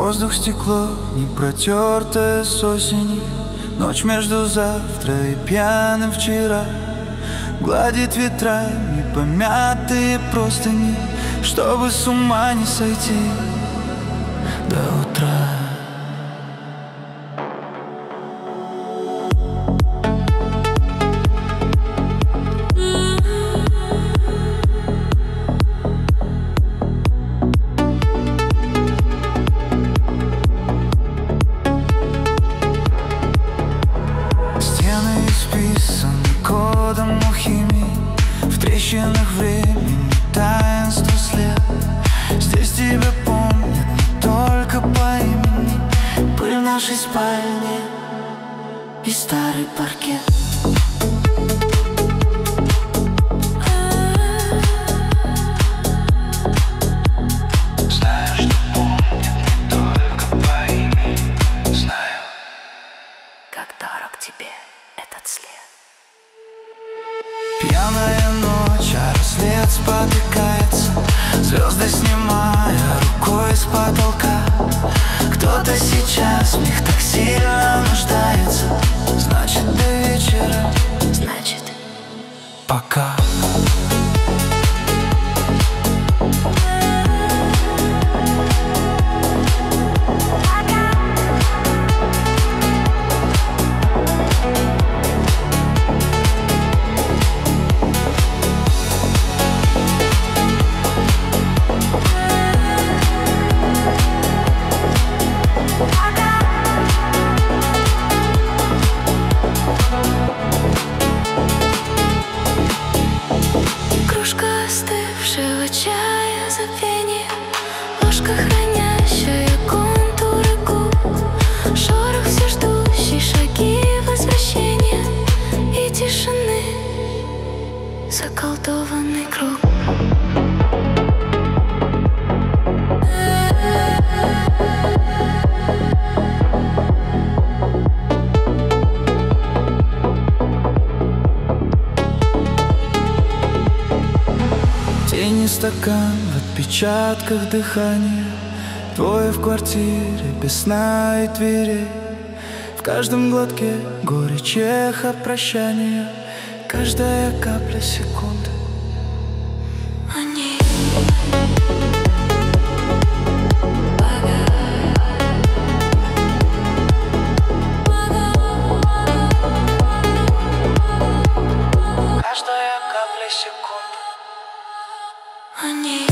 Воздух стекло, не протертое с осени. Ночь между завтра и пьяным вчера. Гладит ветрами помятые простыни, чтобы с ума не сойти до утра. Кодом алхимии, в трещинах времени таинство след. Здесь тебя помнят не только по имени. Пыль в нашей спальне и старый паркет. Знаю, что помнят не только по имени. Знаю, как дорог тебе этот след. Пьяная ночь, а рассвет спотыкается, звезды снимая рукой с потолка. Кто-то сейчас в них так сильно нуждается. Значит, до вечера, значит, пока. чая запение, ложка, хранящая контуры губ, шорох все ждущий, шаги возвращения и тишины, заколдованный круг. Тени, стакан в отпечатках дыхания, двое в квартире без сна и дверей. В каждом глотке горечь, эхо прощания, каждая капля секунды. Они каждая капля секунды. Они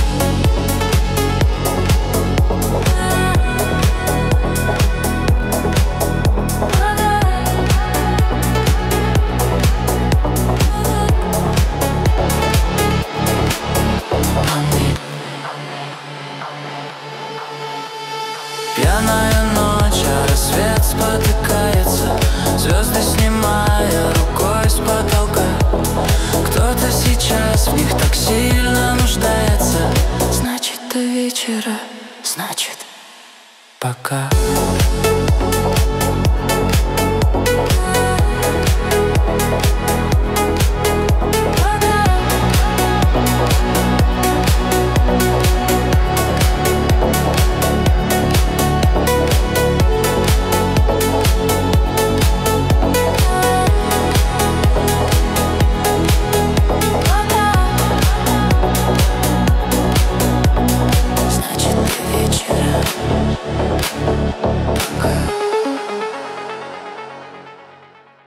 Пьяная ночь, а рассвет спотыкается, звезды снимая рукой с потолка. Кто-то сейчас в них так сильно нуждается. значит, до вечера, значит, пока.